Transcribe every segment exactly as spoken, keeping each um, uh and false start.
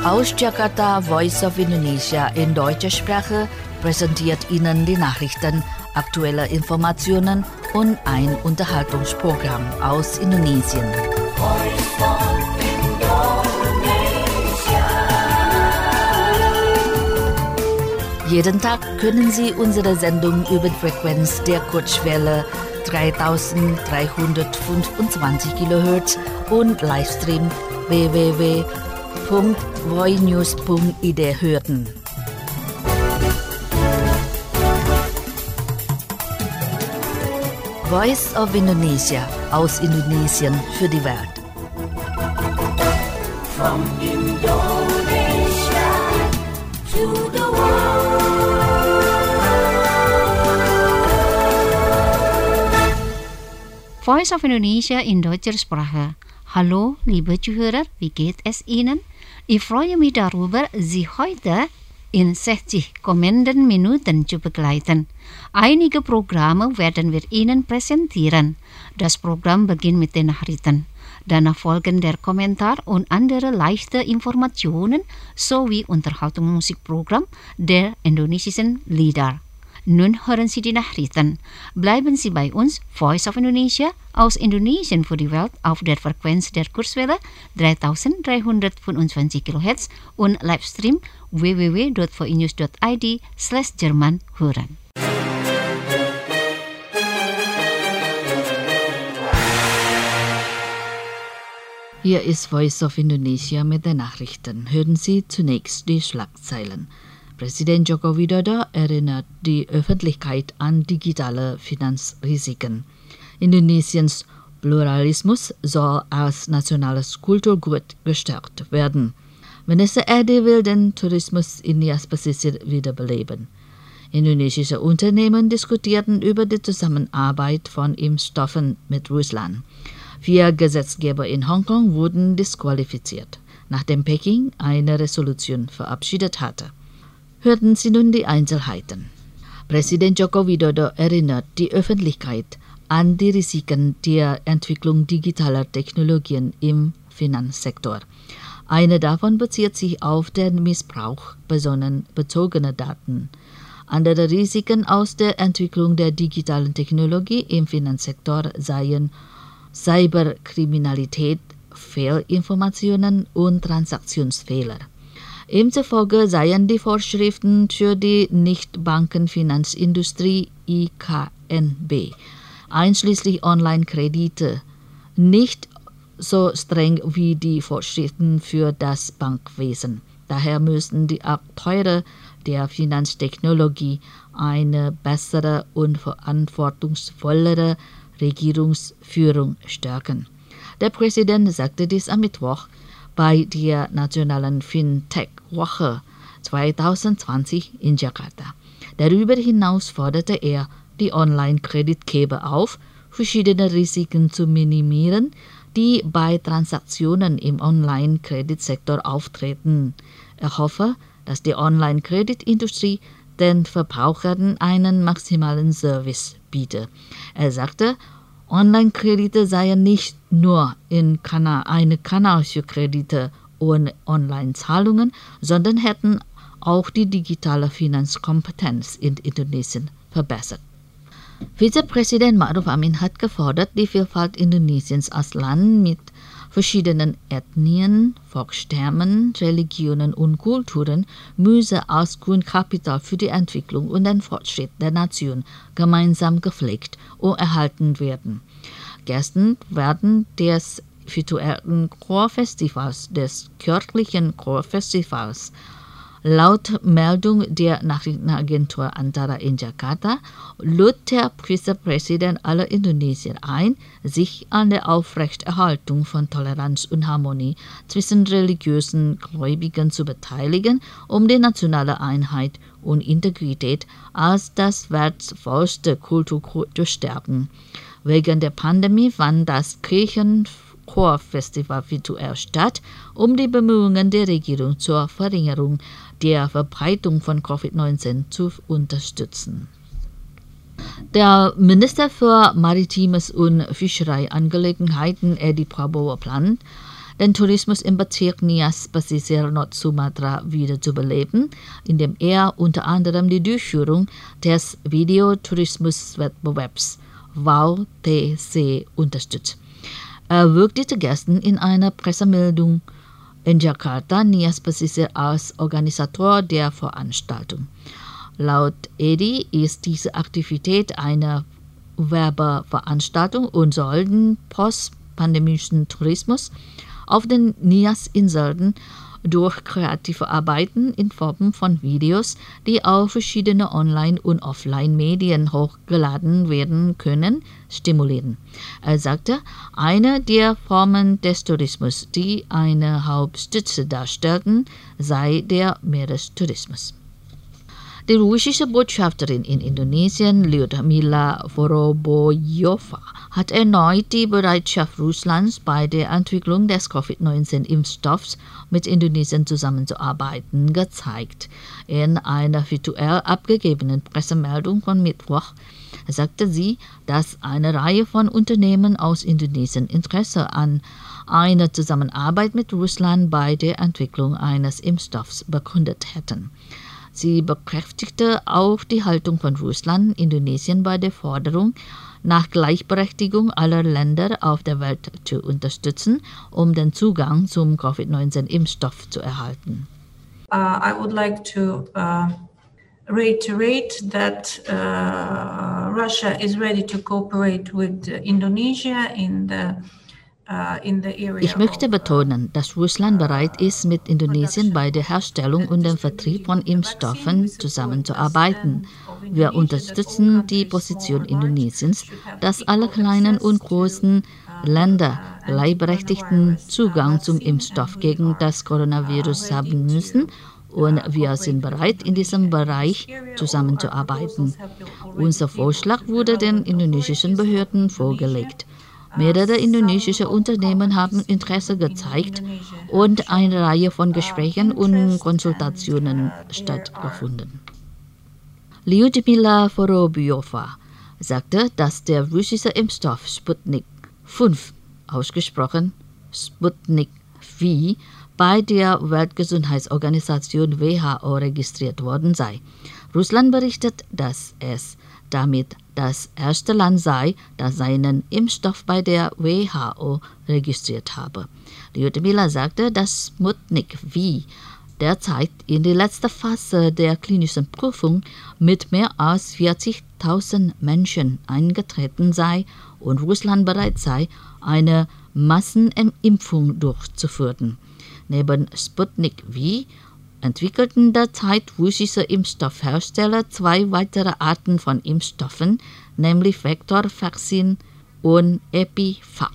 Aus Jakarta, Voice of Indonesia in deutscher Sprache präsentiert Ihnen die Nachrichten, aktuelle Informationen und ein Unterhaltungsprogramm aus Indonesien. Voice of Indonesia. Jeden Tag können Sie unsere Sendung über die Frequenz der Kurzwelle dreitausenddreihundertfünfundzwanzig Kilohertz und Livestream w w w punkt voinews punkt i d hören. Voice of Indonesia aus Indonesien für die Welt. From Indonesia to the world. Voice of Indonesia in deutscher Sprache. Hallo, liebe Zuhörer, wie geht es Ihnen? Ich freue mich darüber, Sie heute in sechzig kommenden Minuten zu begleiten. Einige Programme werden wir Ihnen präsentieren. Das Programm beginnt mit den Nachrichten. Danach folgen der Kommentar und andere leichte Informationen sowie Unterhaltungsmusikprogramm der indonesischen Lieder. Nun hören Sie die Nachrichten. Bleiben Sie bei uns, Voice of Indonesia, aus Indonesien für die Welt auf der Frequenz der Kurzwelle dreitausenddreihundertfünfundzwanzig Kilohertz und Livestream w w w punkt voinews punkt i d slash Jerman hören. Hier ist Voice of Indonesia mit den Nachrichten. Hören Sie zunächst die Schlagzeilen. Präsident Joko Widodo erinnert die Öffentlichkeit an digitale Finanzrisiken. Indonesiens Pluralismus soll als nationales Kulturgut gestärkt werden. Minister Edi will den Tourismus in Nias-Pesisir wiederbeleben. Indonesische Unternehmen diskutierten über die Zusammenarbeit von Impfstoffen mit Russland. Vier Gesetzgeber in Hongkong wurden disqualifiziert, nachdem Peking eine Resolution verabschiedet hatte. Hörten Sie nun die Einzelheiten. Präsident Joko Widodo erinnert die Öffentlichkeit an die Risiken der Entwicklung digitaler Technologien im Finanzsektor. Eine davon bezieht sich auf den Missbrauch personenbezogener Daten. Andere Risiken aus der Entwicklung der digitalen Technologie im Finanzsektor seien Cyberkriminalität, Fehlinformationen und Transaktionsfehler. Demzufolge seien die Vorschriften für die Nichtbankenfinanzindustrie I K N B, einschließlich Online-Kredite, nicht so streng wie die Vorschriften für das Bankwesen. Daher müssen die Akteure der Finanztechnologie eine bessere und verantwortungsvollere Regierungsführung stärken. Der Präsident sagte dies am Mittwoch bei der Nationalen Fintech-Woche zweitausendzwanzig in Jakarta. Darüber hinaus forderte er die Online-Kreditgeber auf, verschiedene Risiken zu minimieren, die bei Transaktionen im Online-Kreditsektor auftreten. Er hoffe, dass die Online-Kreditindustrie den Verbrauchern einen maximalen Service biete. Er sagte, Online-Kredite seien nicht nur in Kanal, eine Kanal für Kredite und Online-Zahlungen, sondern hätten auch die digitale Finanzkompetenz in Indonesien verbessert. Vizepräsident Ma'ruf Amin hat gefordert, die Vielfalt Indonesiens als Land mit verschiedenen Ethnien, Volksstämmen, Religionen und Kulturen müsse als Grundkapital für die Entwicklung und den Fortschritt der Nation gemeinsam gepflegt und erhalten werden. Gestern werden des virtuellen Chorfestivals, des kirchlichen Chorfestivals, laut Meldung der Nachrichtenagentur Antara in Jakarta lud der Vizepräsident aller Indonesier ein, sich an der Aufrechterhaltung von Toleranz und Harmonie zwischen religiösen Gläubigen zu beteiligen, um die nationale Einheit und Integrität als das wertvollste Kulturgut zu stärken. Wegen der Pandemie fand das Kirchenchorfestival virtuell statt, um die Bemühungen der Regierung zur Verringerung der Verbreitung von Covid neunzehn zu unterstützen. Der Minister für Maritimes und Fischereiangelegenheiten, Edi Prabowo, plant, den Tourismus im Bezirk Nias Pesisir Nord-Sumatra wieder zu beleben, indem er unter anderem die Durchführung des Videotourismuswettbewerbs W O W T C unterstützt. Er würdigte gestern in einer Pressemeldung in Jakarta Nias Pesisir als Organisator der Veranstaltung. Laut Edi ist diese Aktivität eine Werbeveranstaltung und soll den postpandemischen Tourismus auf den Nias-Inseln durch kreative Arbeiten in Form von Videos, die auf verschiedene Online- und Offline-Medien hochgeladen werden können, stimulieren. Er sagte, eine der Formen des Tourismus, die eine Hauptstütze darstellten, sei der Meerestourismus. Die russische Botschafterin in Indonesien, Lyudmila Voroboyova, hat erneut die Bereitschaft Russlands bei der Entwicklung des Covid neunzehn Impfstoffs mit Indonesien zusammenzuarbeiten gezeigt. In einer virtuell abgegebenen Pressemeldung von Mittwoch sagte sie, dass eine Reihe von Unternehmen aus Indonesien Interesse an einer Zusammenarbeit mit Russland bei der Entwicklung eines Impfstoffs bekundet hätten. Sie bekräftigte auch die Haltung von Russland, Indonesien bei der Forderung, nach Gleichberechtigung aller Länder auf der Welt zu unterstützen, um den Zugang zum Covid neunzehn Impfstoff zu erhalten. Uh, I would like to uh, reiterate that uh, Russia is ready to cooperate with Indonesia in the Ich möchte betonen, dass Russland bereit ist, mit Indonesien bei der Herstellung und dem Vertrieb von Impfstoffen zusammenzuarbeiten. Wir unterstützen die Position Indonesiens, dass alle kleinen und großen Länder gleichberechtigten Zugang zum Impfstoff gegen das Coronavirus haben müssen, und wir sind bereit, in diesem Bereich zusammenzuarbeiten. Unser Vorschlag wurde den indonesischen Behörden vorgelegt. Mehrere indonesische Unternehmen haben Interesse gezeigt und eine Reihe von Gesprächen und Konsultationen stattgefunden. Lyudmila Voroboyova sagte, dass der russische Impfstoff Sputnik fünf, ausgesprochen Sputnik V, bei der Weltgesundheitsorganisation W H O registriert worden sei. Russland berichtet, dass es damit das erste Land sei, das seinen Impfstoff bei der W H O registriert habe. Lyudmila sagte, dass Sputnik V derzeit in die letzte Phase der klinischen Prüfung mit mehr als vierzigtausend Menschen eingetreten sei und Russland bereit sei, eine Massenimpfung durchzuführen. Neben Sputnik V entwickelten derzeit russische Impfstoffhersteller zwei weitere Arten von Impfstoffen, nämlich Vektorvaccin und Epivac.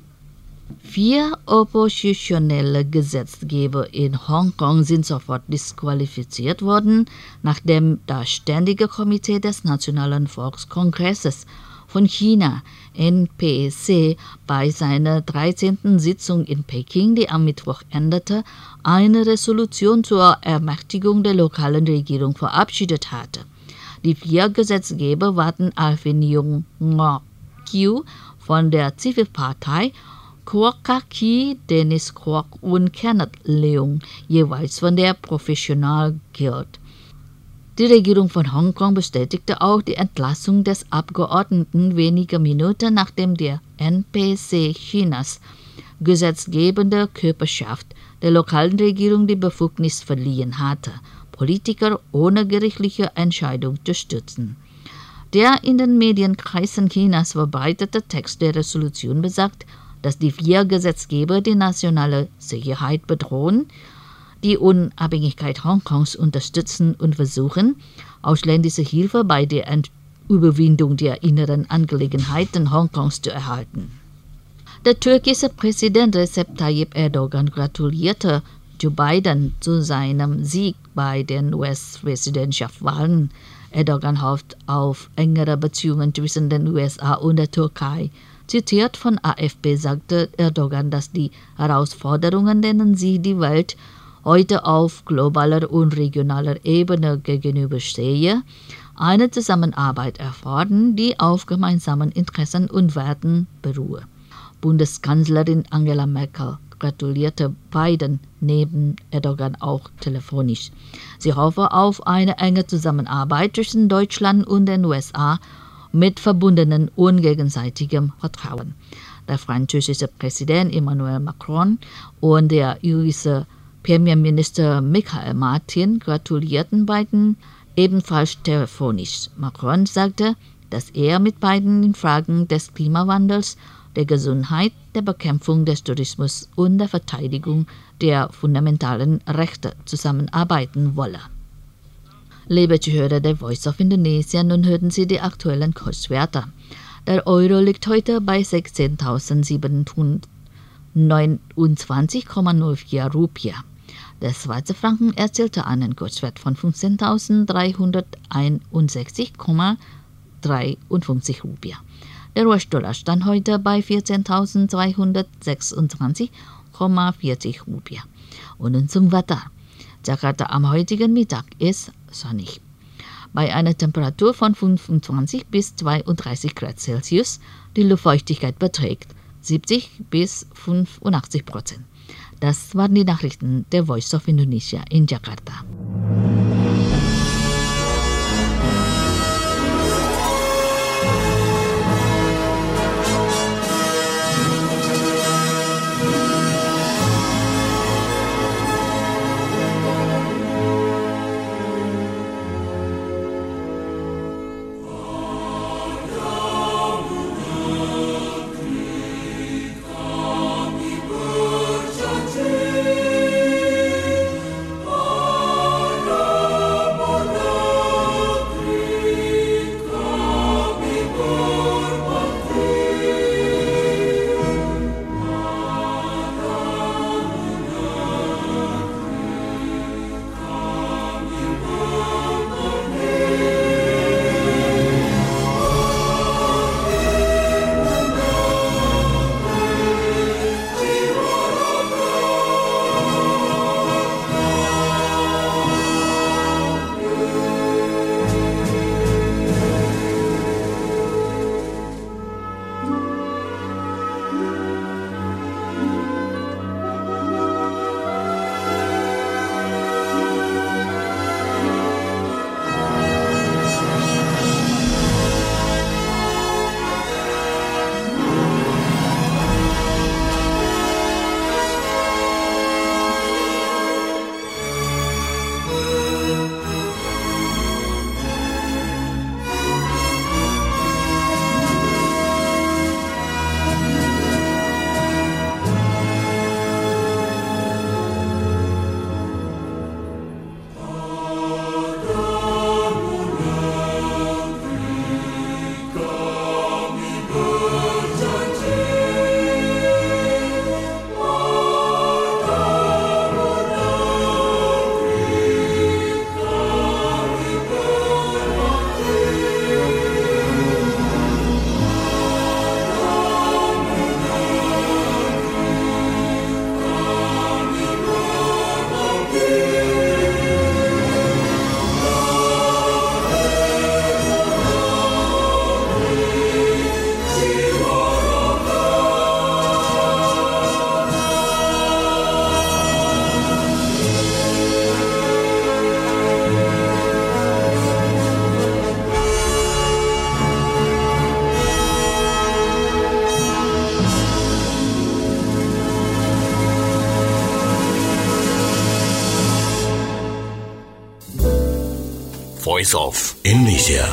Vier oppositionelle Gesetzgeber in Hongkong sind sofort disqualifiziert worden, nachdem das Ständige Komitee des Nationalen Volkskongresses von China, N P C, bei seiner dreizehnten Sitzung in Peking, die am Mittwoch endete, eine Resolution zur Ermächtigung der lokalen Regierung verabschiedet hatte. Die vier Gesetzgeber waren Alvin Yung Ngo-kyu von der Zivilpartei, Kwok Ka-ki, Dennis Kwok und Kenneth Leung, jeweils von der Professional Guild. Die Regierung von Hongkong bestätigte auch die Entlassung des Abgeordneten wenige Minuten nachdem der N P C Chinas gesetzgebende Körperschaft der lokalen Regierung die Befugnis verliehen hatte, Politiker ohne gerichtliche Entscheidung zu stützen. Der in den Medienkreisen Chinas verbreitete Text der Resolution besagt, dass die vier Gesetzgeber die nationale Sicherheit bedrohen, die Unabhängigkeit Hongkongs unterstützen und versuchen, ausländische Hilfe bei der Überwindung der inneren Angelegenheiten Hongkongs zu erhalten. Der türkische Präsident Recep Tayyip Erdogan gratulierte Joe Biden zu seinem Sieg bei den U S-Präsidentschaftswahlen. Erdogan hofft auf engere Beziehungen zwischen den U S A und der Türkei. Zitiert von A F P sagte Erdogan, dass die Herausforderungen, denen sie die Welt heute auf globaler und regionaler Ebene gegenüberstehe, eine Zusammenarbeit erfordern, die auf gemeinsamen Interessen und Werten beruhe. Bundeskanzlerin Angela Merkel gratulierte Biden neben Erdogan auch telefonisch. Sie hoffe auf eine enge Zusammenarbeit zwischen Deutschland und den U S A mit verbundenem und gegenseitigem Vertrauen. Der französische Präsident Emmanuel Macron und der irische Premierminister Michael Martin gratulierten Biden ebenfalls telefonisch. Macron sagte, dass er mit Biden in Fragen des Klimawandels, der Gesundheit, der Bekämpfung des Tourismus und der Verteidigung der fundamentalen Rechte zusammenarbeiten wolle. Liebe Zuhörer der Voice of Indonesia, nun hören Sie die aktuellen Kurswerte. Der Euro liegt heute bei sechzehntausendsiebenhundertneunundzwanzig Komma null vier Rupien. Der Schweizer Franken erzielte einen Kurswert von fünfzehntausenddreihunderteinundsechzig Komma dreiundfünfzig Rupien. Der U S-Dollar stand heute bei vierzehntausendzweihundertsechsundzwanzig Komma vierzig Rupien. Und nun zum Wetter. Jakarta am heutigen Mittag ist sonnig. Bei einer Temperatur von fünfundzwanzig bis zweiunddreißig Grad Celsius, die Luftfeuchtigkeit beträgt siebzig bis fünfundachtzig Prozent. Das waren die Nachrichten der Voice of Indonesia in Jakarta. Voice of Indonesia.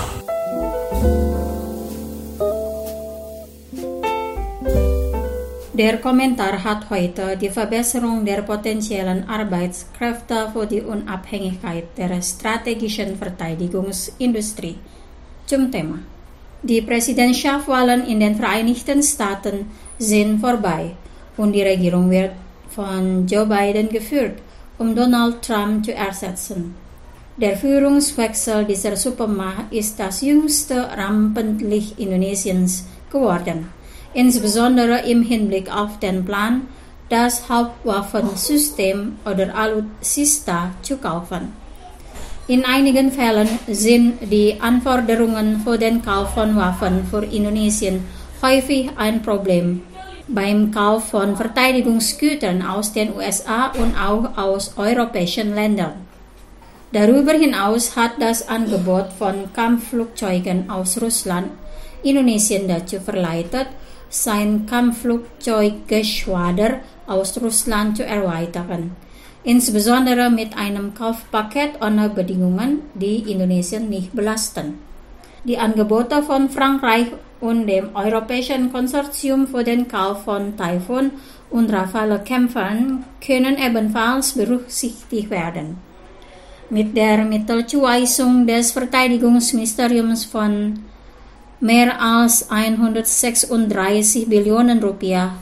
Der Kommentar hat heute die Verbesserung der potenziellen Arbeitskräfte für die Unabhängigkeit der strategischen Verteidigungsindustrie zum Thema. Die Präsidentschaftswahlen in den Vereinigten Staaten sind vorbei und die Regierung wird von Joe Biden geführt, um Donald Trump zu ersetzen. Der Führungswechsel dieser Supermacht ist das jüngste Rampenlicht Indonesiens geworden, insbesondere im Hinblick auf den Plan, das Hauptwaffensystem oder Alutsista zu kaufen. In einigen Fällen sind die Anforderungen für den Kauf von Waffen für Indonesien häufig ein Problem, beim Kauf von Verteidigungsgütern aus den U S A und auch aus europäischen Ländern. Darüber hinaus hat das Angebot von Kampfflugzeugen aus Russland Indonesien dazu verleitet, sein Kampfflugzeuggeschwader aus Russland zu erweitern, insbesondere mit einem Kaufpaket ohne Bedingungen, die Indonesien nicht belasten. Die Angebote von Frankreich und dem Europäischen Konsortium für den Kauf von Typhoon und Rafale-Kämpfern können ebenfalls berücksichtigt werden. Mit der Mittelzuweisung des Verteidigungsministeriums von mehr als hundertsechsunddreißig Billionen Rupiah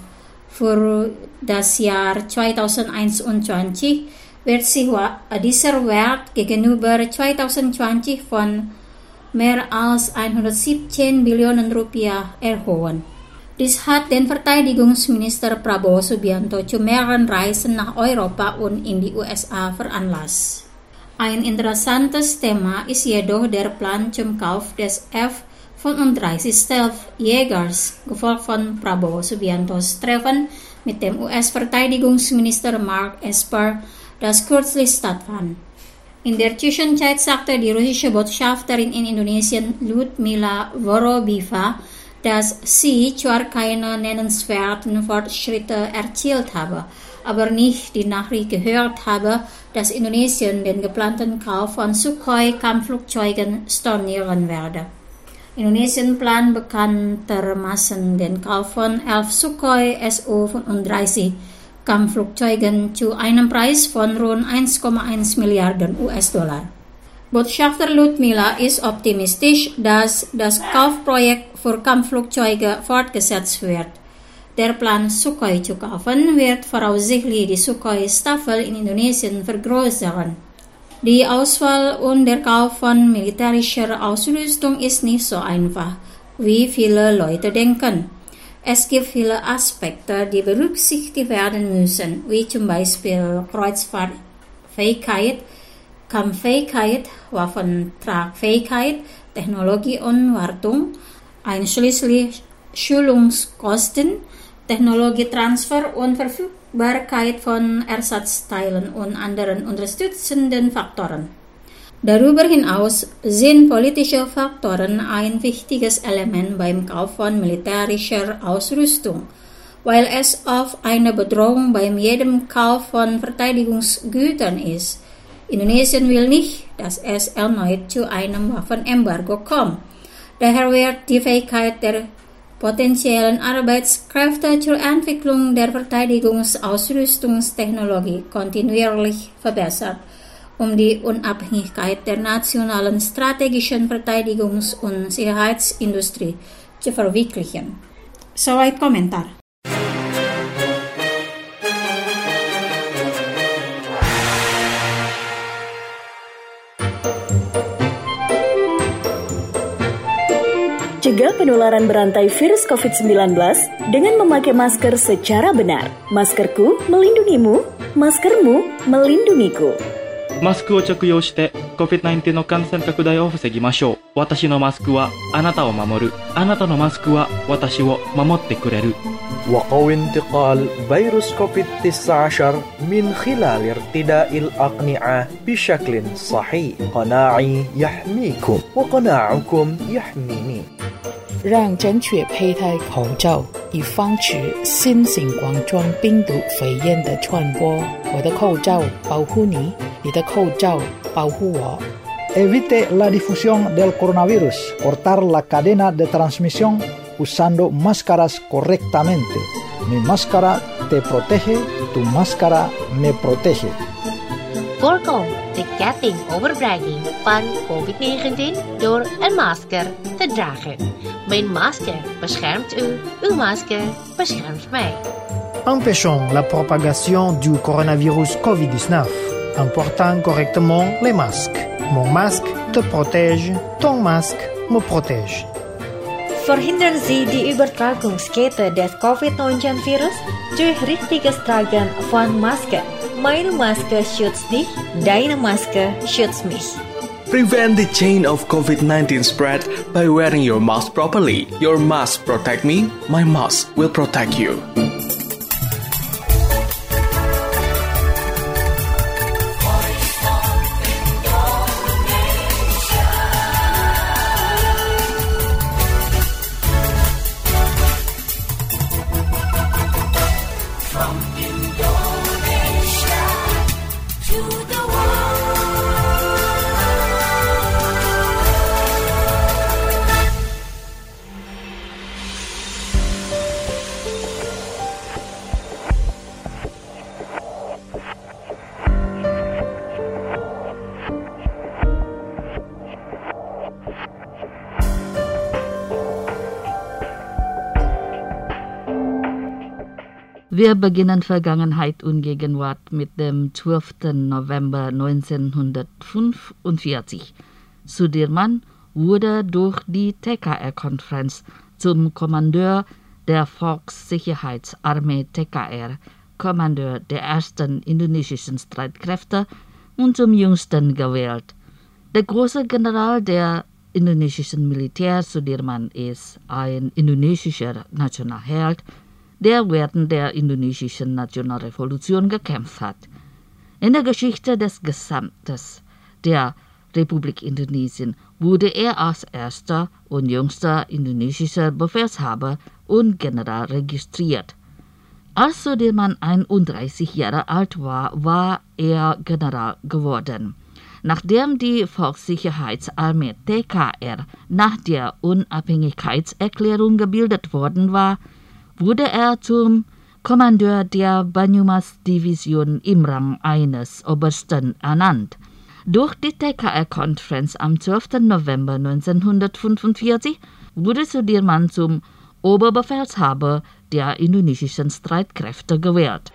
für das Jahr zweitausendeinundzwanzig wird sich dieser Wert gegenüber zweitausendzwanzig von mehr als hundertsiebzehn Billionen Rupiah erhöhen. Dies hat den Verteidigungsminister Prabowo Subianto zu mehreren Reisen nach Europa und in die U S A veranlasst. Ein interessantes Thema ist jedoch der Plan zum Kauf des F fünfunddreißig Stealth-Jägers, gefolgt von Prabowo Subiantos Treffen mit dem U S-Verteidigungsminister Mark Esper, das kürzlich stattfand. In der Zwischenzeit sagte die russische Botschafterin in Indonesien Ludmila Vorobieva, dass sie zwar keine nennenswerten Fortschritte erzielt habe, aber nicht die Nachricht gehört habe, dass Indonesien den geplanten Kauf von Sukhoi-Kampfflugzeugen stornieren werde. Indonesien plant bekanntermaßen den Kauf von elf Sukhoi S U fünfunddreißig Kampfflugzeugen zu einem Preis von rund eins Komma eins Milliarden U S-Dollar. Botschafter Ludmila ist optimistisch, dass das Kaufprojekt für Kampfflugzeuge fortgesetzt wird. Der Plan, Sukhoi zu kaufen, wird voraussichtlich die Sukhoi-Staffel in Indonesien vergrößern. Die Auswahl und der Kauf von militärischer Ausrüstung ist nicht so einfach, wie viele Leute denken. Es gibt viele Aspekte, die berücksichtigt werden müssen, wie zum Beispiel Kreuzfahrtfähigkeit, Kampffähigkeit, Waffentragfähigkeit, Technologie und Wartung, einschließlich Schulungskosten, Technologietransfer und Verfügbarkeit von Ersatzteilen und anderen unterstützenden Faktoren. Darüber hinaus sind politische Faktoren ein wichtiges Element beim Kauf von militärischer Ausrüstung, weil es oft eine Bedrohung bei jedem Kauf von Verteidigungsgütern ist. Indonesien will nicht, dass es erneut zu einem Waffenembargo kommt. Daher wird die Fähigkeit der potenziellen Arbeitskräfte zur Entwicklung der Verteidigungsausrüstungstechnologie kontinuierlich verbessert, um die Unabhängigkeit der nationalen strategischen Verteidigungs- und Sicherheitsindustrie zu verwirklichen. Soweit Kommentar. Cegah penularan berantai virus covid sembilan belas dengan memakai masker secara benar. Maskerku melindungimu, maskermu melindungiku. マスクを着用して コビッドナインティーン の感染拡大を防ぎましょう。私のマスクはあなたを守る。あなたのマスクは私を守ってくれる。 وقوي انتقال فيروس كوفيد تسعة عشر من خلال ارتداء الأقنعة بشكل صحيح. قناعي يحميكم وقناعكم يحميني. 让正确佩戴口罩，以防止新型冠状病毒肺炎的传播。我的口罩保护你，你的口罩保护我。 Evite la difusión del coronavirus. Cortar la cadena de transmisión usando máscaras correctamente. Mi máscara te protege, tu máscara me protege. Voorkom de ketting overbrenging van covid negentien door een masker te dragen. Mijn masker beschermt u, uw masker beschermt mij. Empêchons la propagation du coronavirus covid dix-neuf en portant correctement les masques. Mon masque te protège, ton masque me protège. Verhindern Sie die Übertragungskette des covid neunzehn Virus durch richtiges Tragen von Maske. Meine Maske schützt dich, deine Maske schützt mich. Prevent the chain of COVID nineteen spread by wearing your mask properly. Your mask protect me, my mask will protect you. Wir beginnen Vergangenheit und Gegenwart mit dem zwölften November neunzehnhundertfünfundvierzig. Sudirman wurde durch die T K R-Konferenz zum Kommandeur der Volkssicherheitsarmee T K R, Kommandeur der ersten indonesischen Streitkräfte und zum jüngsten gewählt. Der große General der indonesischen Militär Sudirman ist ein indonesischer Nationalheld, der während der indonesischen Nationalrevolution gekämpft hat. In der Geschichte des Gesamtes der Republik Indonesien wurde er als erster und jüngster indonesischer Befehlshaber und General registriert. Als Sudirman einunddreißig Jahre alt war, war er General geworden. Nachdem die Volkssicherheitsarmee T K R nach der Unabhängigkeitserklärung gebildet worden war, wurde er zum Kommandeur der Banyumas-Division im Rang eines Obersten ernannt. Durch die T K R-Konferenz am zwölften November neunzehnhundertfünfundvierzig wurde Sudirman zum Oberbefehlshaber der indonesischen Streitkräfte gewählt.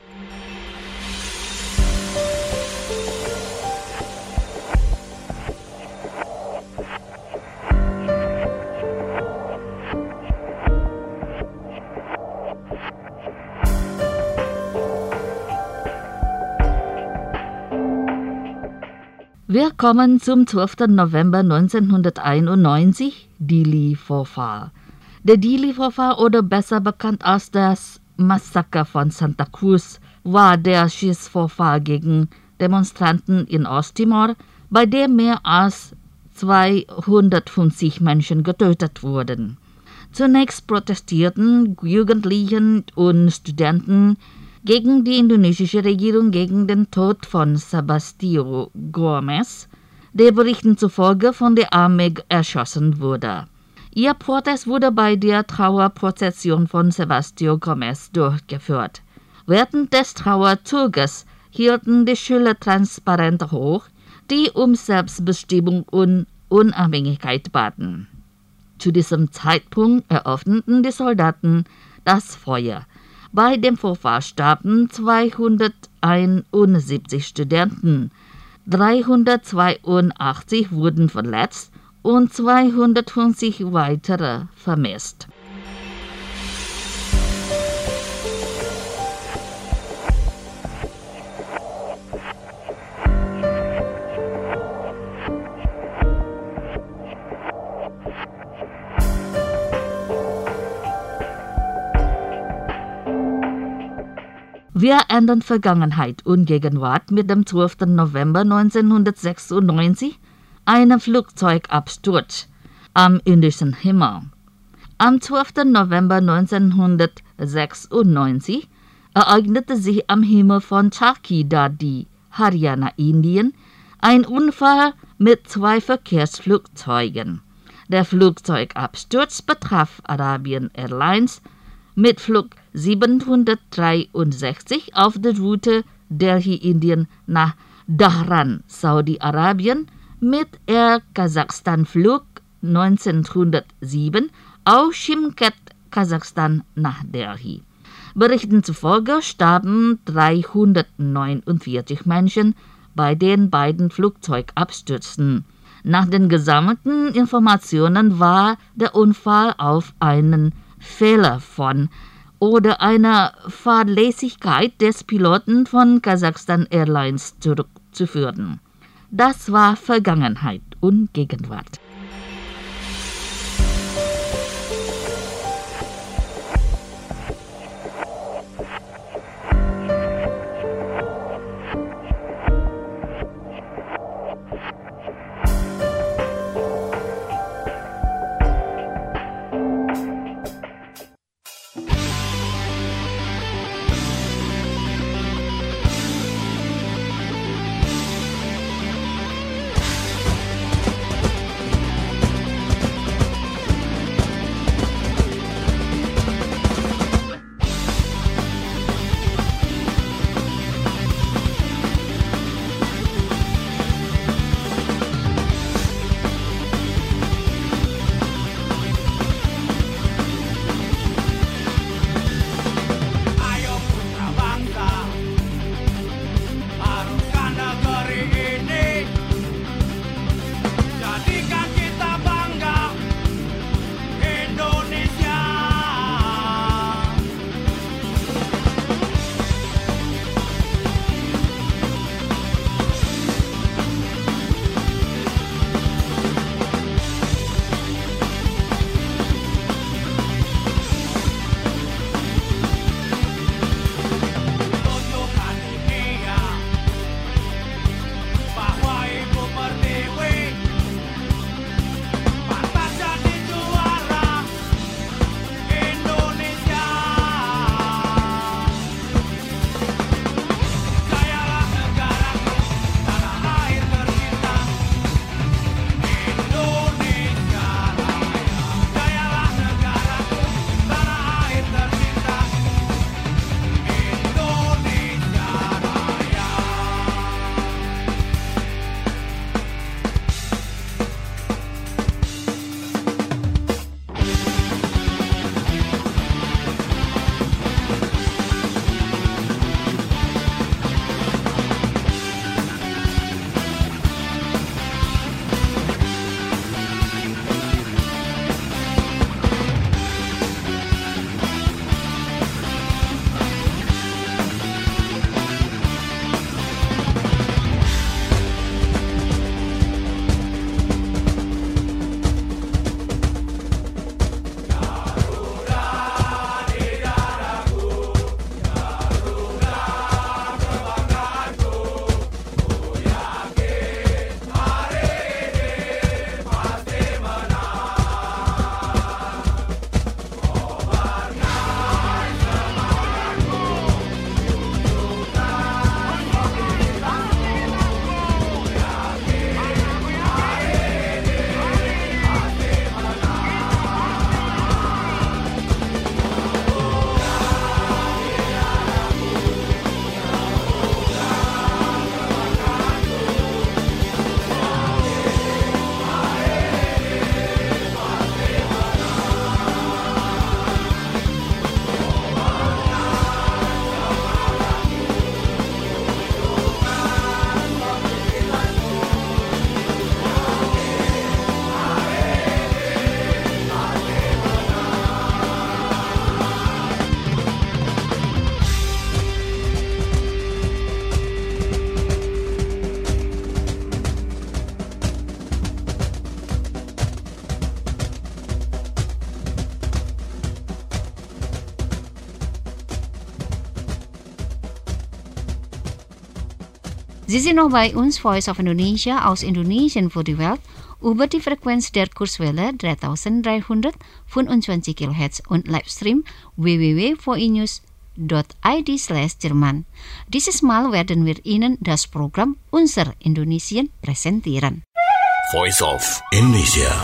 Wir kommen zum zwölften November neunzehnhunderteinundneunzig, Dili-Vorfall. Der Dili-Vorfall, oder besser bekannt als das Massaker von Santa Cruz, war der Schießvorfall gegen Demonstranten in Osttimor, bei dem mehr als zweihundertfünfzig Menschen getötet wurden. Zunächst protestierten Jugendliche und Studenten gegen die indonesische Regierung gegen den Tod von Sebastio Gomez, der Berichten zufolge von der Armee erschossen wurde. Ihr Protest wurde bei der Trauerprozession von Sebastio Gomez durchgeführt. Während des Trauerzuges hielten die Schüler Transparente hoch, die um Selbstbestimmung und Unabhängigkeit baten. Zu diesem Zeitpunkt eröffneten die Soldaten das Feuer. Bei dem Vorfall starben zweihunderteinundsiebzig Studenten, dreihundertzweiundachtzig wurden verletzt und zweihundertfünfzig weitere vermisst. Wir ändern Vergangenheit und Gegenwart mit dem zwölften November neunzehnhundertsechsundneunzig, einem Flugzeugabsturz am indischen Himmel. Am zwölften November neunzehnhundertsechsundneunzig ereignete sich am Himmel von Chowkidar, Haryana, Indien, ein Unfall mit zwei Verkehrsflugzeugen. Der Flugzeugabsturz betraf Arabian Airlines mit Flug siebenhundertdreiundsechzig auf der Route Delhi-Indien nach Dhahran, Saudi-Arabien, mit Air Kasachstan Flug neunzehnhundertsieben auf Shimkhet, Kasachstan nach Delhi. Berichten zufolge starben dreihundertneunundvierzig Menschen bei den beiden Flugzeugabstürzen. Nach den gesammelten Informationen war der Unfall auf einen Fehler von oder einer Fahrlässigkeit des Piloten von Kasachstan Airlines zurückzuführen. Das war Vergangenheit und Gegenwart. Sie sind noch bei uns, Voice of Indonesia aus Indonesien für die Welt, über die Frequenz der Kurzwelle dreitausenddreihundertfünfundzwanzig Kilohertz und Livestream w w w punkt v i news punkt i d slash Jerman. Dieses Mal werden wir Ihnen das Programm Unser Indonesien präsentieren. Voice of Indonesia.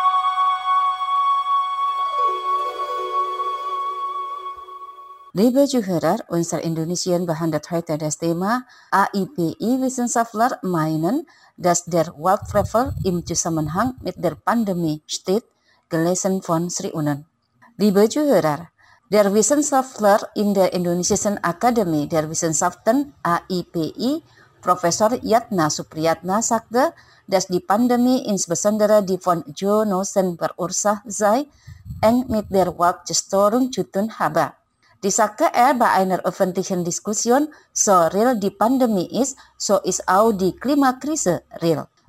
Liebe Zuhörer, unser Indonesien behandelt heute das Thema A I P I-Wissenschaftler meinen, dass der World Travel im Zusammenhang mit der Pandemie steht, gelesen von Sri Unen. Liebe Zuhörer, der Wissenschaftler in der Indonesischen Akademie der Wissenschaften A I P I, Professor Yatna Supriyatna, sagte, dass die Pandemie insbesondere die von Zoonosen verursacht sei, eng mit der Weltverschwörung zu tun habe. Dies sagte er bei einer öffentlichen Diskussion, so real die Pandemie ist, so ist auch die Klimakrise real.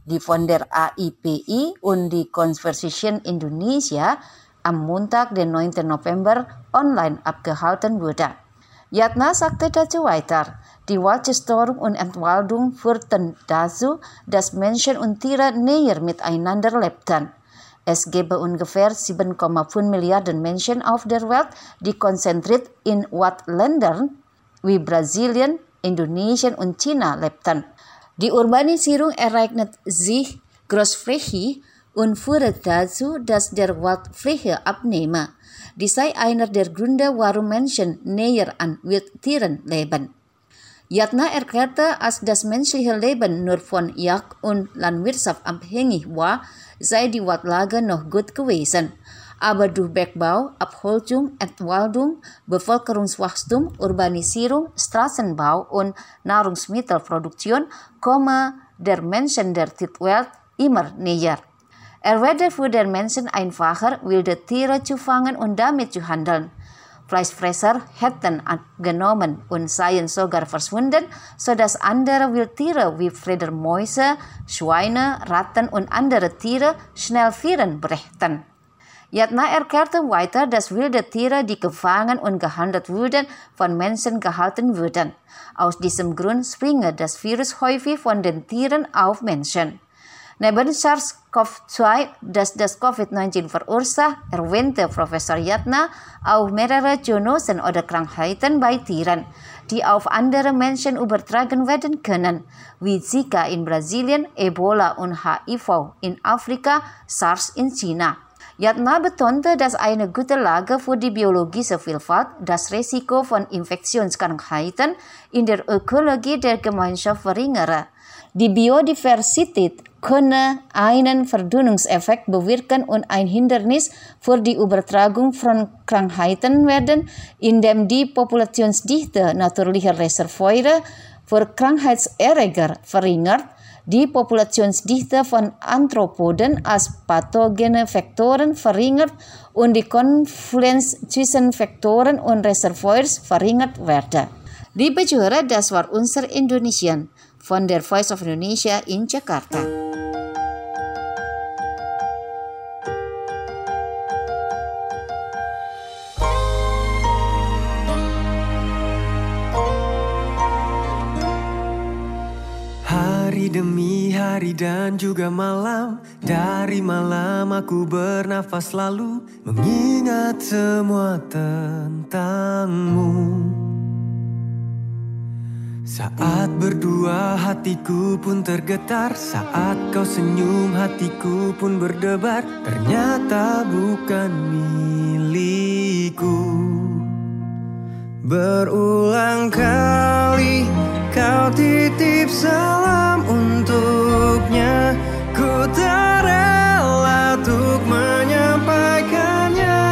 Die von der A I P I und die Conversation Indonesia am Montag, den neunten November, online abgehalten wurde. Yatna sagte dazu weiter, die Waldzerstörung und Entwaldung führten dazu, dass Menschen und Tiere näher miteinander lebten. Es gäbe ungefähr sieben Komma fünf Milliarden Menschen auf der Welt, die konzentriert in Waldländern wie Brasilien, Indonesien und China lebten. Die Urbanisierung ereignet sich großflächig und führt dazu, dass der Waldfläche abnehme. Dies sei einer der Gründe, warum Menschen näher an Wildtieren leben. Yatna erklärte, als das menschliche Leben nur von Jagd und Landwirtschaft abhängig war, sei die Waldlage noch gut gewesen. Aber durch Bergbau, Abholzung, Entwaldung, Bevölkerungswachstum, Urbanisierung, Straßenbau und Nahrungsmittelproduktion komme der Menschen der Tierwelt immer näher. Er werde für den Menschen einfacher, wilde Tiere zu fangen und damit zu handeln. Fleischfresser hätten abgenommen und seien sogar verschwunden, sodass andere Wildtiere wie Fledermäuse, Schweine, Ratten und andere Tiere schnell Viren brächten. Yatna erklärte weiter, dass wilde Tiere, die gefangen und gehandelt wurden, von Menschen gehalten würden. Aus diesem Grund springe das Virus häufig von den Tieren auf Menschen. Neben SARS-CoV zwei, das das Covid neunzehn verursacht, erwähnte Professor Yatna auch mehrere Zoonosen oder Krankheiten bei Tieren, die auf andere Menschen übertragen werden können, wie Zika in Brasilien, Ebola und H I V in Afrika, SARS in China. Yatna betonte, dass eine gute Lage für die biologische Vielfalt das Risiko von Infektionskrankheiten in der Ökologie der Gemeinschaft verringere. Die Biodiversität könne einen Verdünnungseffekt bewirken und ein Hindernis für die Übertragung von Krankheiten werden, indem die Populationsdichte natürlicher Reservoire für Krankheitserreger verringert, die Populationsdichte von Arthropoden als pathogene Faktoren verringert und die Konfluenz zwischen Faktoren und Reservoirs verringert werde. Liebe Zuhörer, das war unser Indonesian von der Voice of Indonesia in Jakarta. Hari demi hari dan juga malam, dari malam aku bernafas lalu mengingat semua tentangmu. Saat berdua hatiku pun tergetar, saat kau senyum hatiku pun berdebar, ternyata bukan milikku. Berulang kali kau titip salam untuknya, ku tak rela untuk menyampaikannya.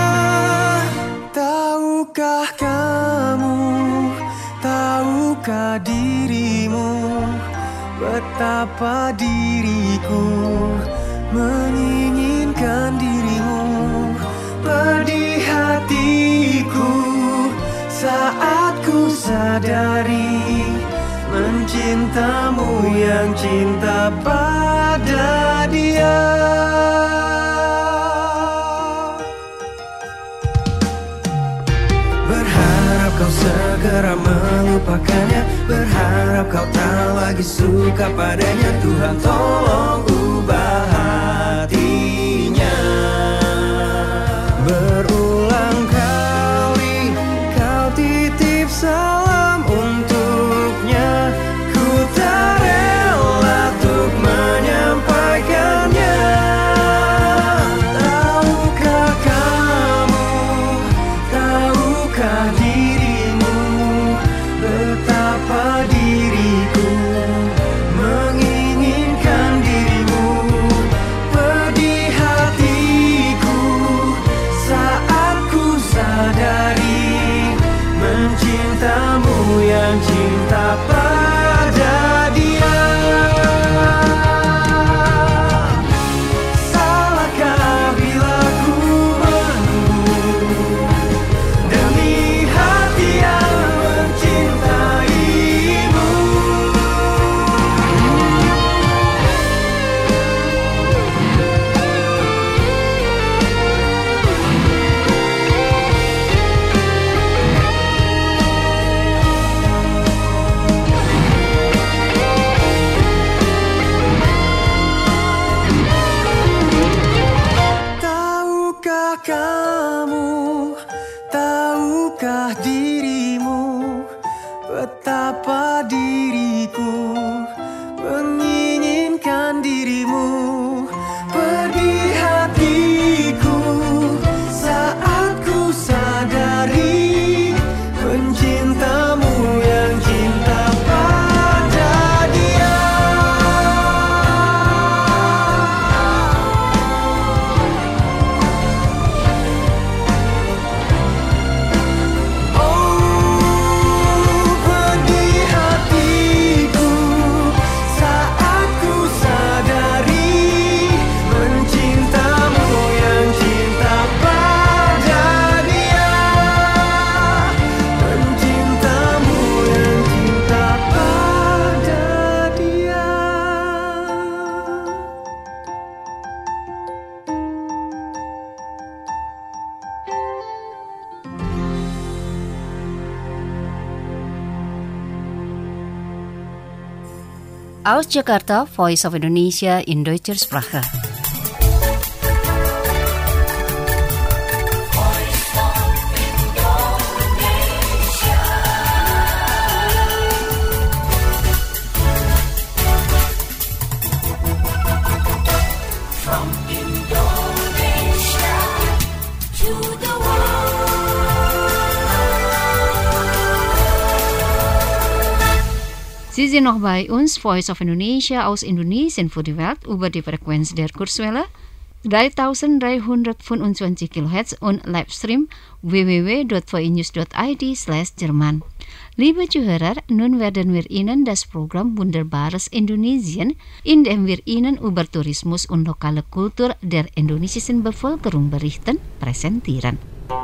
Tahukah kamu, tahukah dirimu, betapa diriku menginginkan dirimu. Pedih hatiku saat ku sadari mencintamu yang cinta pada dia. Berharap kau segera melupakannya, berharap kau tak lagi suka padanya. Tuhan tolong ubah hatinya. Berulang kali kau titip salam untuknya, ku tak rela untuk menyampaikannya. Tahukah kamu, tahukah dirimu, betapa diriku menginginkan dirimu. Pedih hatiku saat ku sadari mencintamu yang cinta pada dia. Salahkah bila ku menunggu demi hati yang mencintaimu? betapa diriku menginginkan dirimu. Pergi hatiku saat ku sadari mencintamu yang cinta pada dia. Oh, pergi hatiku saat ku sadari mencintamu yang cinta pada dia. Mencintamu yang cinta pada dia. Aus Jakarta, Voice of Indonesia in Deutscher Sprache. From Indonesia to the Sie sind noch bei uns, Voice of Indonesia aus Indonesien für die Welt über die Frequenz der Kurzwelle dreitausenddreihundertfünfundzwanzig Kilohertz und Livestream w w w punkt v i news punkt i d slash Jerman. Liebe Zuhörer, nun werden wir Ihnen das Programm Wunderbares Indonesien, in dem wir Ihnen über Tourismus und lokale Kultur der indonesischen Bevölkerung berichten, präsentieren.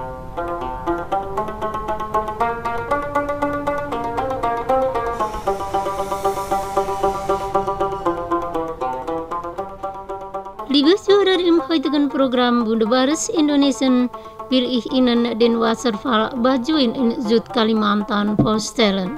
Liebe Zuhörer, im heutigen Programm Wunderbares Indonesien will ich Ihnen den Wasserfall Bajuin in Südkalimantan vorstellen.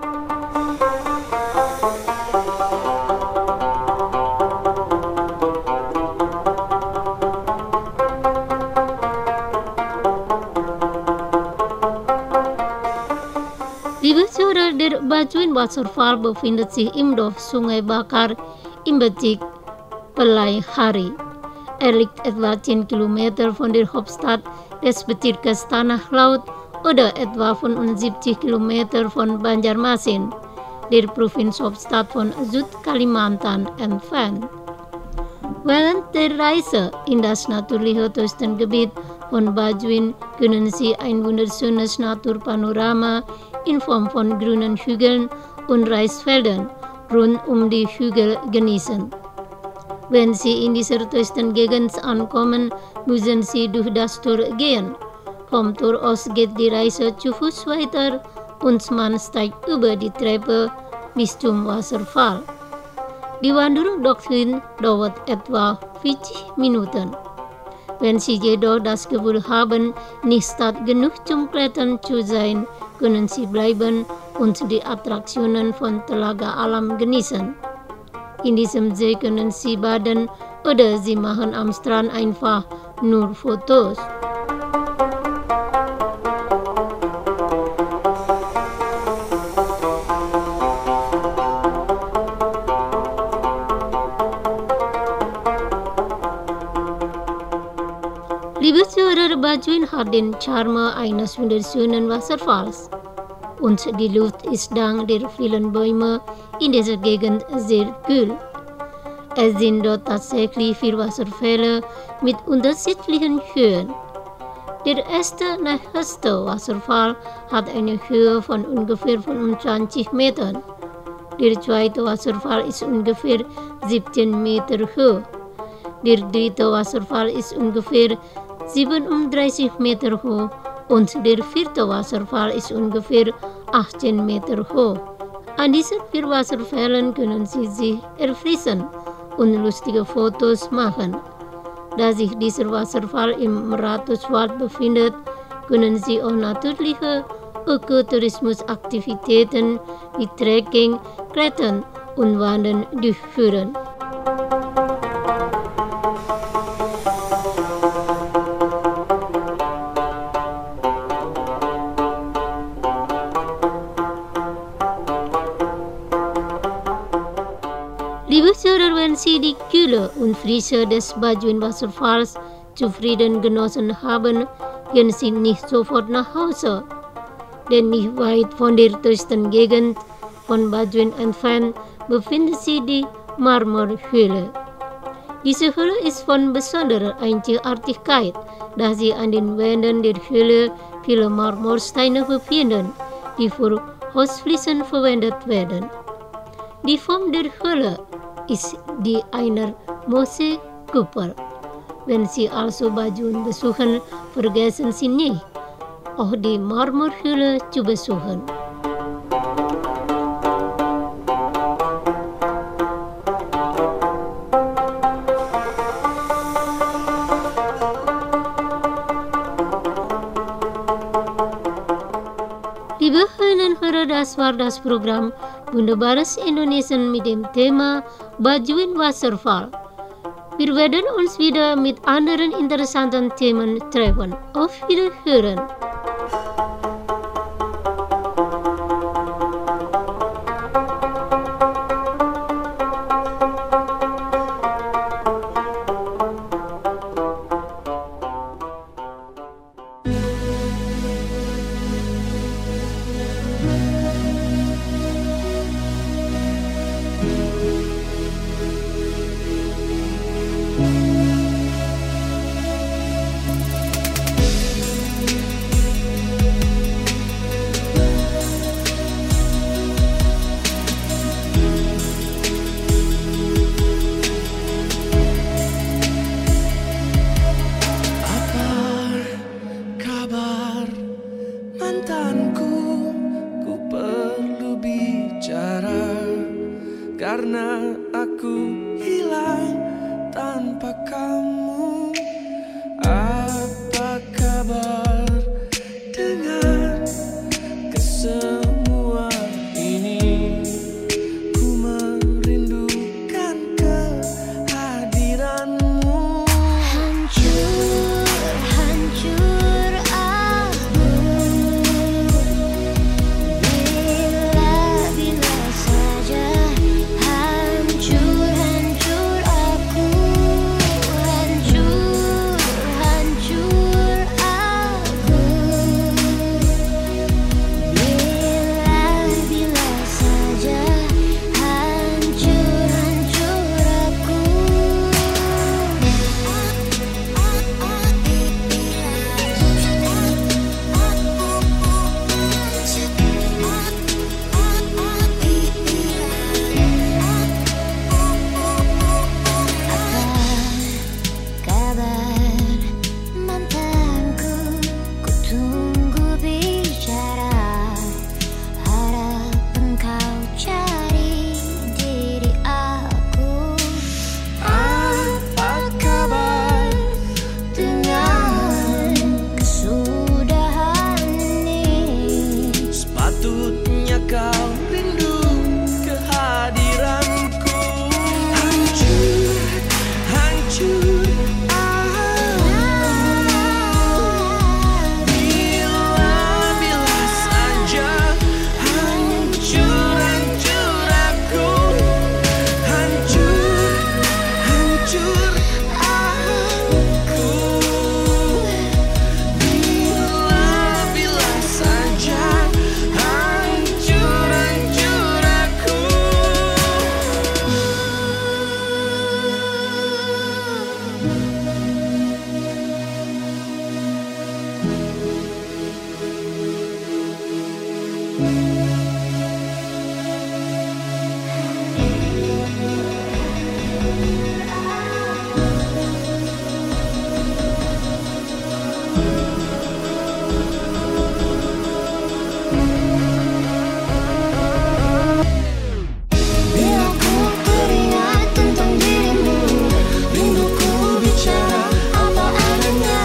Liebe Zuhörer, der Bajuin Wasserfall befindet sich im Dorf Sungai Bakar im Bezirk Pelai Hari. Er liegt etwa zehn Kilometer von der Hauptstadt des Bezirkes Tanah Laut oder etwa fünfundsiebzig Kilometer von Banjarmasin, der Provinzhauptstadt von Südkalimantan, entfernt. Während der Reise in das natürliche Touristengebiet von Bajuin können Sie ein wunderschönes Naturpanorama in Form von grünen Hügeln und Reisfeldern rund um die Hügel genießen. Wenn Sie in dieser Touristengegend ankommen, müssen Sie durch das Tor gehen. Vom Tor aus geht die Reise zu Fuß weiter und man steigt über die Treppe bis zum Wasserfall. Die Wanderung dorthin dauert etwa vierzig Minuten. Wenn Sie jedoch das Gefühl haben, nicht stark genug zum Klettern zu sein, können Sie bleiben und die Attraktionen von Telaga Alam genießen. In diesem See können Sie baden oder Sie machen am Strand einfach nur Fotos. Liebe Zuhörer, Bajuin hat den Charme eines wunderschönen Wasserfalls. Und die Luft ist dank der vielen Bäume in dieser Gegend sehr kühl. Es sind dort tatsächlich vier Wasserfälle mit unterschiedlichen Höhen. Der erste nächste Wasserfall hat eine Höhe von ungefähr fünfundzwanzig Metern. Der zweite Wasserfall ist ungefähr siebzehn Meter hoch. Der dritte Wasserfall ist ungefähr siebenunddreißig Meter hoch. Und der vierte Wasserfall ist ungefähr achtzehn Meter hoch. An diesen vier Wasserfällen können Sie sich erfrischen und lustige Fotos machen. Da sich dieser Wasserfall im Rathauswald befindet, können Sie auch natürliche Ökotourismusaktivitäten wie Trekking, Klettern und Wandern durchführen. Liebe Zuhörer, wenn Sie die Kühle und Frische des Bajuin-Wasserfalls zufrieden genossen haben, gehen Sie nicht sofort nach Hause, denn nicht weit von der tristen Gegend von Bajuin entfernt befindet sich die Marmorhöhle. Diese Höhle ist von besonderer Einzigartigkeit, da Sie an den Wänden der Höhle viele Marmorsteine befinden, die für Hausfliesen verwendet werden. Die Form der Höhle ist die einer Mosekupfer. Wenn Sie also Bajuin besuchen, vergessen Sie nicht, auch die Marmorhöhle zu besuchen. Liebe Hörerinnen und Hörer, das war das Programm Wunderbares Indonesien mit dem Thema Bajuin Wasserfall. Wir werden uns wieder mit anderen interessanten Themen treffen. Auf Wiederhören! Karena aku hilang tanpa kamu. Apa kabar dengan kesemua ini? Ku merindukan kehadiranmu. Hancur, hancur aku. Bila-bila saja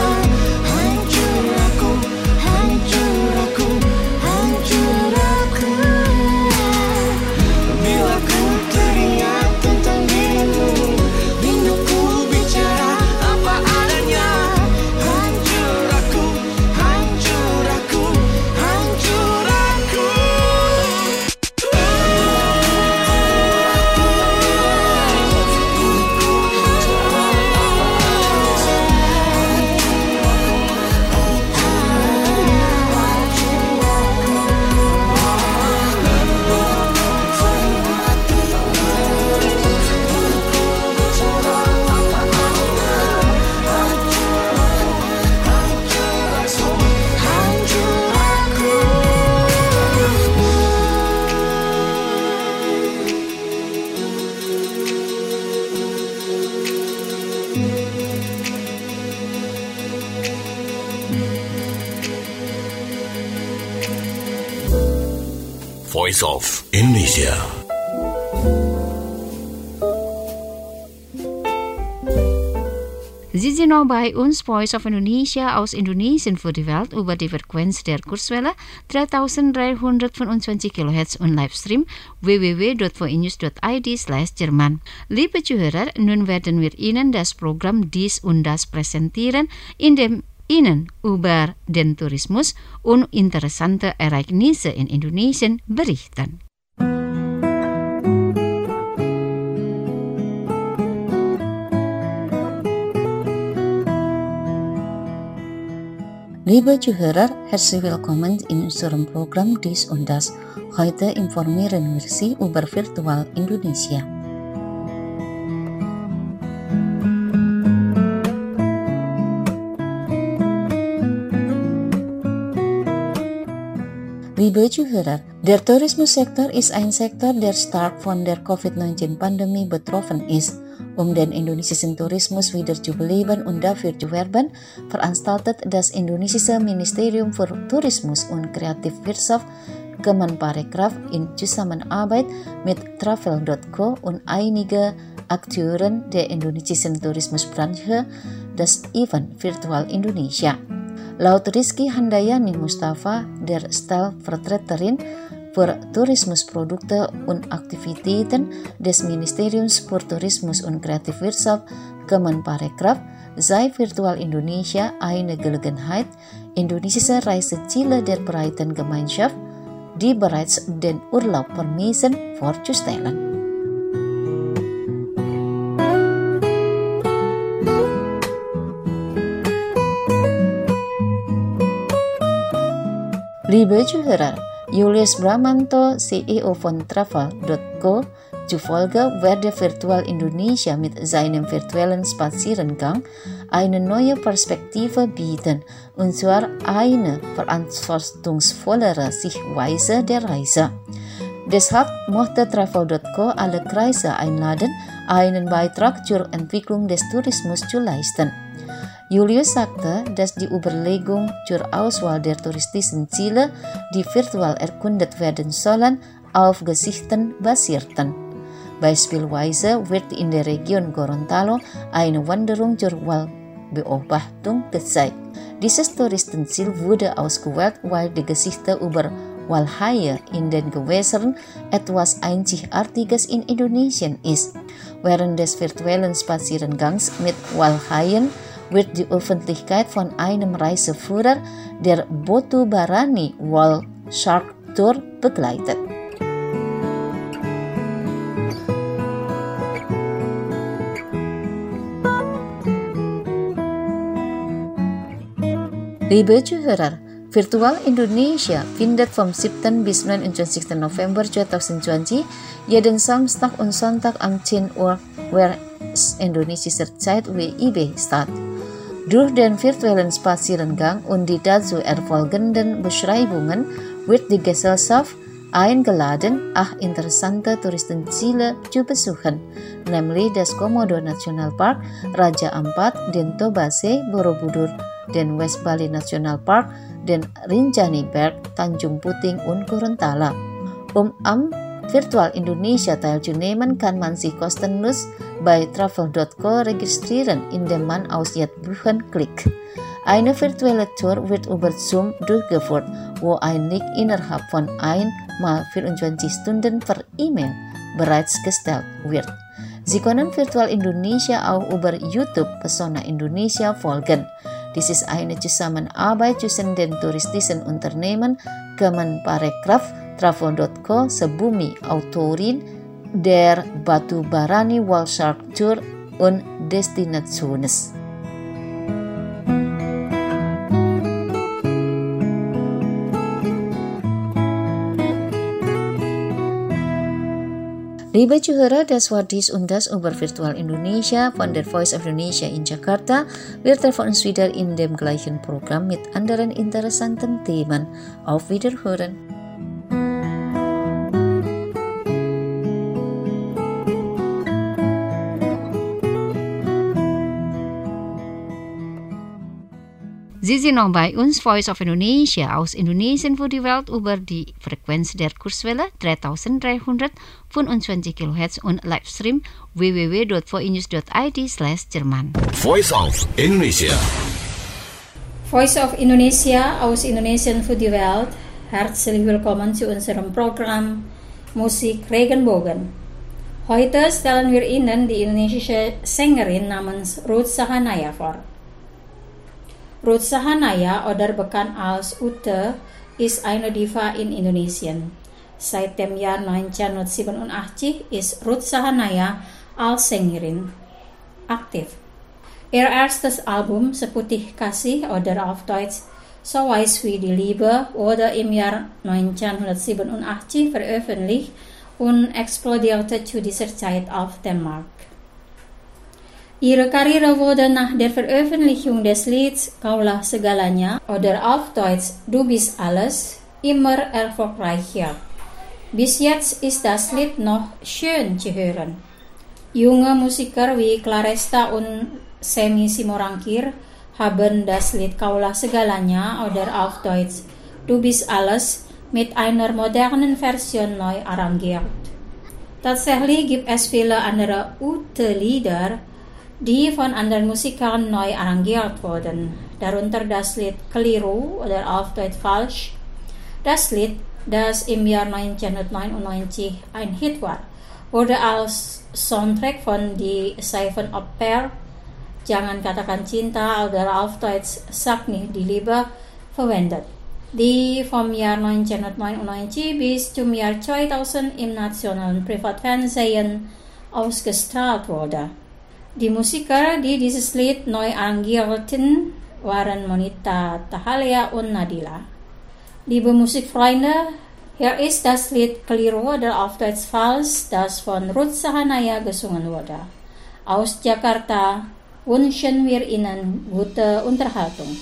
hancur aku, hancur aku. Voice of Indonesia. Sie sind noch bei uns, Voice of Indonesia aus Indonesien für die Welt über die Frequenz der Kurzwelle dreitausenddreihundertfünfundzwanzig Kilohertz und Livestream w w w punkt voinews punkt i d slash Jerman. Liebe Zuhörer, nun werden wir Ihnen das Programm Dies und Das präsentieren, in dem Ihnen über den Tourismus und interessante Ereignisse in Indonesien berichten. Liebe Zuhörer, herzlich willkommen in unserem Programm Dies und Das. Heute informieren wir Sie über Virtual Indonesia. Liebe Zuhörer, der Tourismussektor ist ein Sektor, der stark von der Covid neunzehn Pandemie betroffen ist. Um den indonesischen Tourismus wieder zu beleben und dafür zu werben, veranstaltet das indonesische Ministerium für Tourismus und Kreativwirtschaft Kemenparekraf in Zusammenarbeit mit Travel Punkt co und einige Akteuren der indonesischen Tourismusbranche das Event Virtual Indonesia. Laut Rizky Handayani Mustafa, der Stellvertreterin für Tourismusprodukte und Aktivitäten des Ministeriums für Tourismus und Kreativwirtschaft Kemenparekraf, sei Virtual Indonesia eine Gelegenheit, indonesische Reiseziele der breiten Gemeinschaft, die bereits den Urlaub vermissen, vorzustellen. Liebe Zuhörer, Julius Bramanto, C E O von Travel Punkt co, zufolge werde Virtual Indonesia mit seinem virtuellen Spaziergang eine neue Perspektive bieten, und zwar eine verantwortungsvollere Sichtweise der Reise. Deshalb möchte Travel Punkt co alle Kreise einladen, einen Beitrag zur Entwicklung des Tourismus zu leisten. Julius sagte, dass die Überlegung zur Auswahl der touristischen Ziele, die virtual erkundet werden sollen, auf Gesichten basierten. Beispielsweise wird in der Region Gorontalo eine Wanderung zur Walbeobachtung gezeigt. Dieses Touristenziel wurde ausgewählt, weil die Geschichte über Walhaie in den Gewässern etwas Einzigartiges in Indonesien ist. Während des virtuellen Spaziergangs mit Walhaien wird die Öffentlichkeit von einem Reiseführer der Botubarani Whale Shark Tour begleitet. Liebe Zuhörer, Virtual Indonesia findet vom siebten bis neunundzwanzigsten November zweitausendzwanzig jeden Samstag und Sonntag um zehn Uhr indonesischer Zeit W I B statt. Durch den virtuellen Spaziergang und die dazu erfolgenden Beschreibungen wird die Gesellschaft eingeladen, acht interessante Touristenziele zu besuchen, nämlich das Komodo National Park, Raja Ampat, den Tobase, Borobudur, den West Bali National Park, den Rinjani Berg, Tanjung Puting und Gorontalo. Um am Virtual Indonesia teilzunehmen, kann man sich kostenlos bei Travel Punkt co registrieren, indem man aus Jetzt buchen klickt. Eine virtuelle Tour wird über Zoom durchgeführt, wo ein Link innerhalb von ein mal vierundzwanzig Stunden per E-Mail bereits gestellt wird. Sie können Virtual Indonesia auch über YouTube Pesona Indonesia folgen. Dies ist eine Zusammenarbeit zwischen den touristischen Unternehmen Kemenparekraf, Travel Punkt co, Sebumi Autorin, der Botubarani Whale Shark Tour und Destinationes. Liebe Zuhörer, das war dies und das über Virtual Indonesia von der Voice of Indonesia in Jakarta. Wir treffen uns wieder in dem gleichen Programm mit anderen interessanten Themen. Auf Wiederhören. Sie sind noch bei uns, Voice of Indonesia, aus Indonesien für die Welt über die Frequenz der Kurzwelle dreitausenddreihundertfünfundzwanzig Kilohertz und Livestream w w w dot voinews dot i d slash Jerman. Voice of Indonesia. Voice of Indonesia aus Indonesien für die Welt. Herzlich willkommen zu unserem Programm Musik Regenbogen. Heute stellen wir Ihnen die indonesische Sängerin namens Ruth Sahanaya vor. Ruth Sahanaya, oder bekannt als Ute, ist eine Diva in Indonesien. Seit dem Jahr neunzehnhundertsiebenundachtzig ist Ruth Sahanaya als Sängerin aktiv. Ihr erstes Album Seputih Kasih oder auf Deutsch So Weiß wie die Liebe wurde im Jahr neunzehnhundertsiebenundachtzig veröffentlicht und explodierte zu dieser Zeit auf dem Markt. Ihre Karriere wurde nach der Veröffentlichung des Lieds Kaulah Segalanya oder auf Deutsch Du bist alles immer erfolgreicher. Bis jetzt ist das Lied noch schön zu hören. Junge Musiker wie Claresta und Semi Simorangkir haben das Lied Kaulah Segalanya oder auf Deutsch Du bist alles mit einer modernen Version neu arrangiert. Tatsächlich gibt es viele andere Ute-Lieder, die von anderen Musikern neu arrangiert wurden, darunter das Lied Keliru oder auf Deutsch falsch. Das Lied, das im Jahr neunzehnhundertneunundneunzig ein Hit war, wurde als Soundtrack von Die Seven of Pearl, Jangan Katakan Cinta oder auf Deutsch Sag nicht die Liebe verwendet, die vom Jahr neunzehnhundertneunundneunzig bis zum Jahr zweitausend im nationalen Privatfernsehen ausgestrahlt wurde. Die Musiker, die dieses Lied neu arrangierten, waren Monita Tahalia und Nadila. Liebe Musikfreunde, hier ist das Lied Keliru oder auf Deutsch falsch, das von Ruth Sahanaya gesungen wurde. Aus Jakarta wünschen wir Ihnen gute Unterhaltung.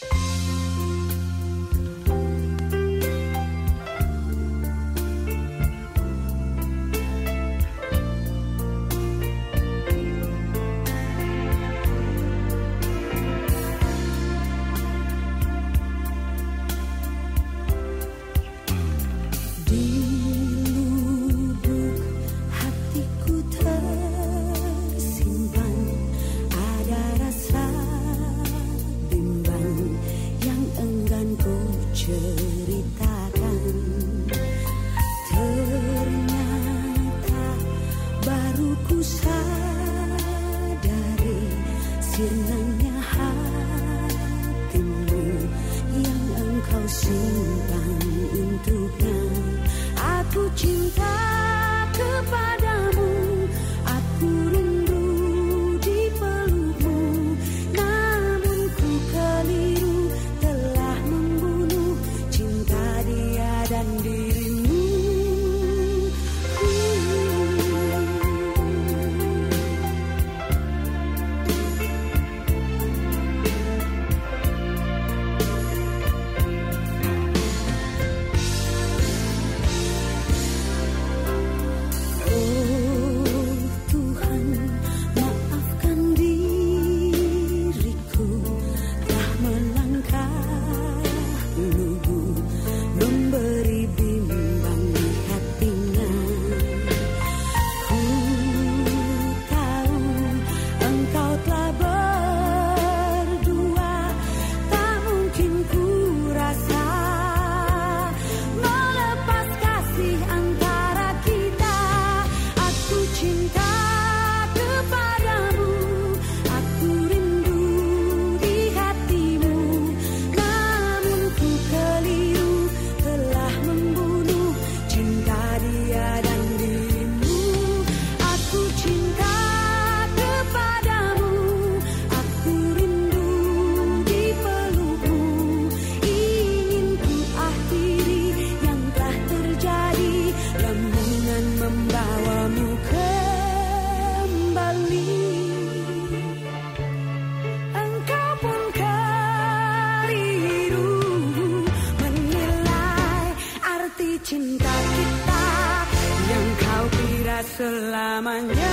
selamanya.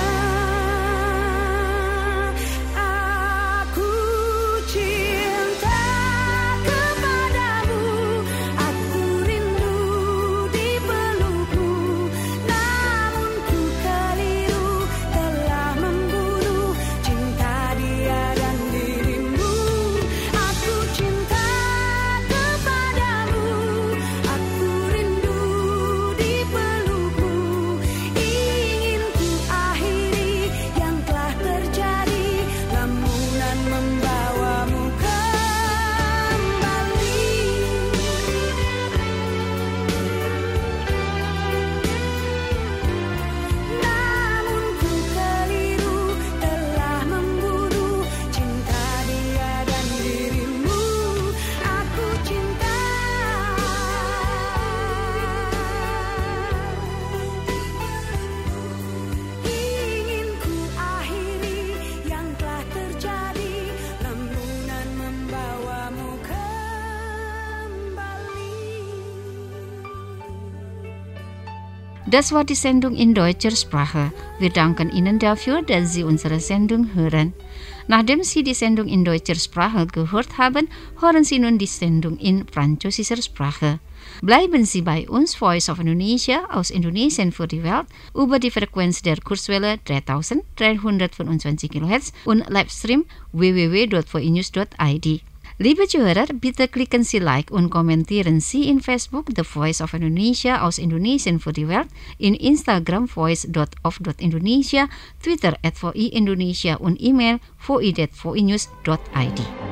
Aku cinta Das war die Sendung in deutscher Sprache. Wir danken Ihnen dafür, dass Sie unsere Sendung hören. Nachdem Sie die Sendung in deutscher Sprache gehört haben, hören Sie nun die Sendung in französischer Sprache. Bleiben Sie bei uns, Voice of Indonesia aus Indonesien für die Welt, über die Frequenz der Kurzwelle dreitausenddreihundertfünfundzwanzig Kilohertz und Livestream w w w dot v i news dot i d. Liebe Zuhörer, bitte klicken Sie Like und kommentieren Sie in Facebook The Voice of Indonesia aus Indonesien für die Welt, in Instagram voice dot of dot indonesia, Twitter at V I Indonesia und E-Mail v i at v i news dot i d.